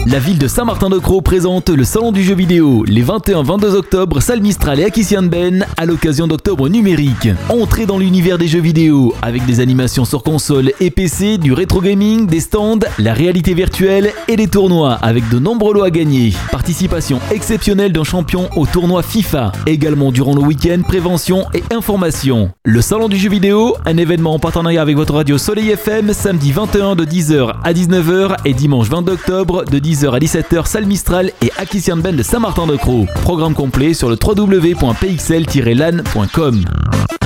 La ville de Saint-Martin-de-Crau présente le salon du jeu vidéo les 21-22 octobre, salle Mistral et Akician Ben à l'occasion d'Octobre numérique. Entrez dans l'univers des jeux vidéo avec des animations sur console et PC, du rétro gaming, des stands, la réalité virtuelle et des tournois avec de nombreux lots à gagner. Participation exceptionnelle d'un champion au tournoi FIFA. Également durant le week-end, prévention et information. Le salon du jeu vidéo, un événement en partenariat avec votre radio Soleil FM, samedi 21 de 10h à 19h et dimanche 22 octobre de 10h à 17h, salle Mistral et Akician Ben de Saint-Martin-de-Crau. Programme complet sur le www.pxl-lan.com.